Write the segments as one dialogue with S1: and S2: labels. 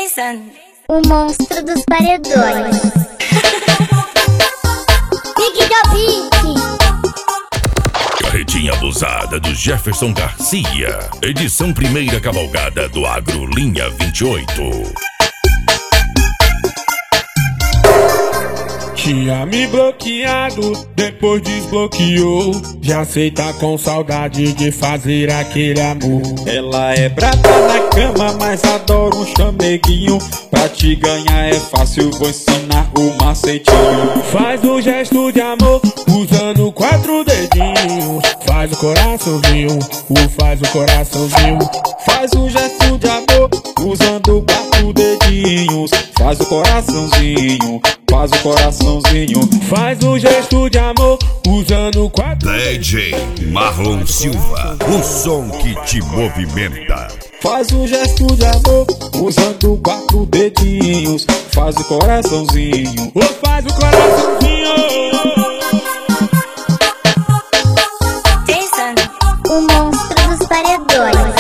S1: Jason,
S2: o monstro dos paredões.
S3: Big da Beat.
S4: Carretinha abusada do Jefferson Garcia. Edição primeira cavalgada do Agro Linha 28.
S5: Tinha me bloqueado, depois desbloqueou. Já sei, tá com saudade de fazer aquele amor.
S6: Ela é braba na cama, mas adora um chameguinho. Pra te ganhar é fácil, vou ensinar o macetinho.
S5: Faz um gesto de amor, usando 4 dedinhos. Faz o coraçãozinho, faz o coraçãozinho.
S6: Faz um gesto de amor, usando 4 dedinhos. Faz o coraçãozinho, faz o coraçãozinho.
S5: Faz um gesto de amor, usando 4
S4: DJ Marlon Silva, o som que te movimenta.
S6: Faz um gesto de amor, usando 4 dedinhos. Faz o coraçãozinho,
S5: faz o coraçãozinho.
S1: Jason,
S2: O monstro dos paredões.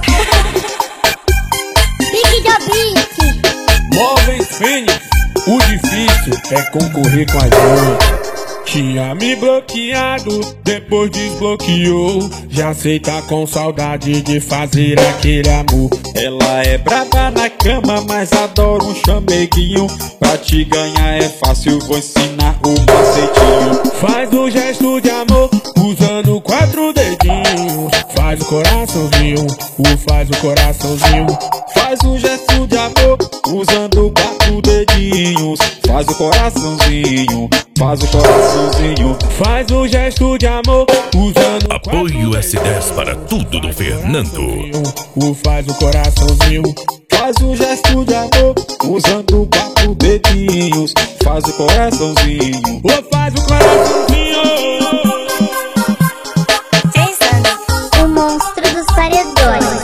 S3: Big da Beat.
S5: Móveis Fênix, o difícil é concorrer com a gente. Tinha me bloqueado, depois desbloqueou. Já sei, tá com saudade de fazer aquele amor.
S6: Ela é braba na cama, mas adora um chameguinho. Pra te ganhar é fácil, vou ensinar o macetinho.
S5: Faz um gesto de amor, usando 4 dedinhos. Faz o coraçãozinho, faz o coraçãozinho.
S6: Faz um gesto de amor, usando 4 dedinhos. Faz o coraçãozinho, faz o coraçãozinho.
S5: Faz um gesto de amor, usando
S4: Apoio S10 para tudo do Fernando.
S5: Faz o coraçãozinho.
S6: Faz um gesto de amor, usando 4 dedinhos. Faz o coraçãozinho,
S5: Faz o coraçãozinho.
S1: Jason,
S2: O monstro dos paredões.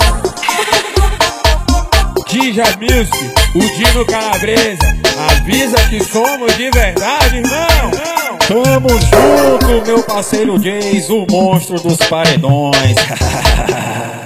S5: Dija Music, o Dino Calabresa. Avisa que somos de verdade, irmão.
S6: Tamo junto, meu parceiro Jason, o monstro dos paredões.